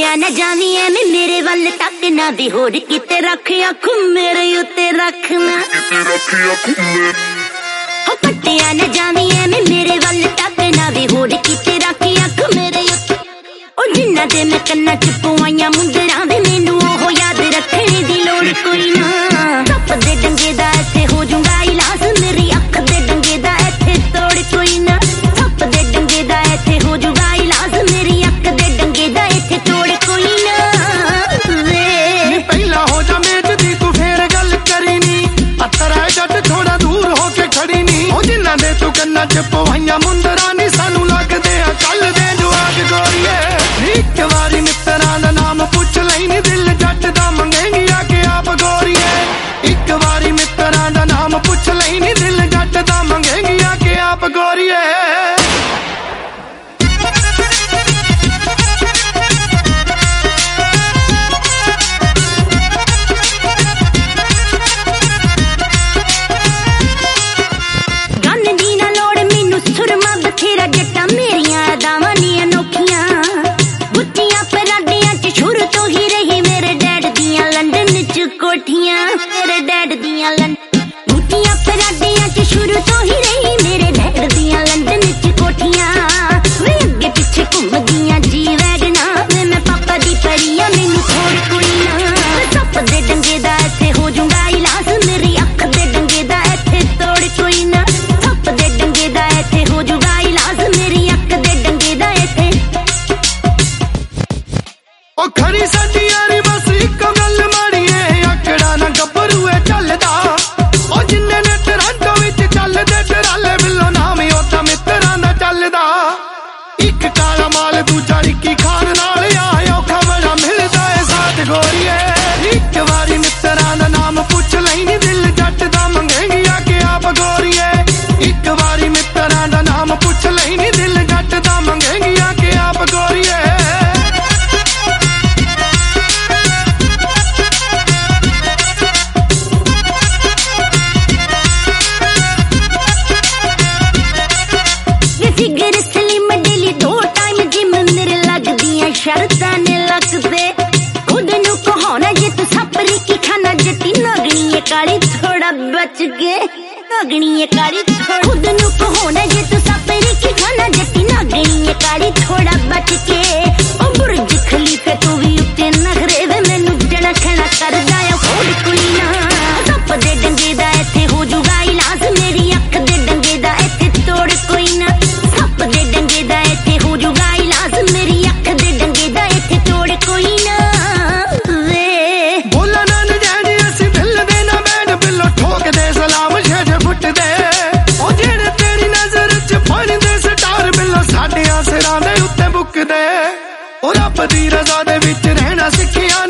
पट्टिया न जावी एवें मेरे वल तक ना दी होर किते रख अख मेरे उत्ते रखना पट्टिया न जावी एवें मेरे वल तक ना दी होर किते रख अख मेरे उत्ते ओ जिन्ना दे मैं कन्ना च पवाइयां मुंदरां वे मैनू ओह याद रखने दी लोड़ कोई ना सप दे डंगे दा इत्थे हो जूंगा इलाज मेरी अख दे डंगे दा इत्थे तोड़ कोई ना सप दे डंगे दा इत्थे हो जूंगा इलाज मेरी अख दे डंगे दा इत्थे तोड़ कोई ना वे पहला हो जा मेज दी तू फेर गल करी नी अतरा जट थोड़ा दूर होके खड़ी नी ओ जिन्ना दे तू कन्ना च पवाइयां मुंदरां नी सानू लगदे आ कल दे जवाक गोरीए एक वारी मित्तरां दा नाम पुछ लई नी दिल जट दा मंगेंगी आके आप गोरीए एक वारी मित्तरां दा नाम पुछ लई नी दिल जट दा मंगेंगी आके आप गोरीए मेरे डैड दियां बूटियां पराडियां च शुरू तो ही रही मेरे डैड दियां लंदन च कोठियां वे अगे पिछे घूमदियां जी वैगना वे मैं पापा दी परियां मैनू छोड़ कोई ना सप दे डंगे दा इत्थे हो जूंगा इलाज मेरी अख दे डंगे दा इत्थे तोड़ कोई ना सप दे डंगे दा इत्थे हो जूंगा इलाज मेरी अख दे डंगे दा इत्थे ओ खरी साडी यारी बस इक गल माड़ीए आकड़ा ना गब्बरूए चलदा ओ जिन्ने ने टोरंटो विच चलदे टराले बिल्लो नाम ओदा मित्तरां दा चलदा इक काला माल दूजा रिक्की खान नाल आयो खबरा मिलदा ए साथ गोरीए इक वारी मित्तरां दा नाम पुछ लई नी दिल जट दा मंगेंगी आके आप गोरीए इक वारी मित्तरां दा नाम पुछ लई नी दिल जट दा मंगेंगी आके आप गोरीए शरतां ने लगदे खुद नू कहाना जे तू सपरी की खाना जटी नगनी है काली थोड़ा बच के नगनी है काली खुद नू कहाना जे तू सपरी की खाना जटी नगनी है काली थोड़ा बच के ओ बुर्ज खलीफे तू भी उत्ते नखरे वे मैनू जड़ा खड़ा कर जाया होड़ कोई ना सप दे डंगे दा इत्थे हो जूगा इलाज मेरी अख दे डंगे दा इत्थे तोड़ कोई ना सप दे डंगे दा इत्थे हो जूगा इलाज मेरी अख दे डंगे दा इत्थे तोड़ कोई ना वे बोला ना नजैनी असी दिल दे ना बैठ बिल्लो ठोक दे सलाम छे फुट दे ओ जेड़े तेरी नजर च बन दे स्टार बिल्लो साडे सिरां दे उत्ते बुक दे ओ रब दी रज़ा दे विच रहना सिखिया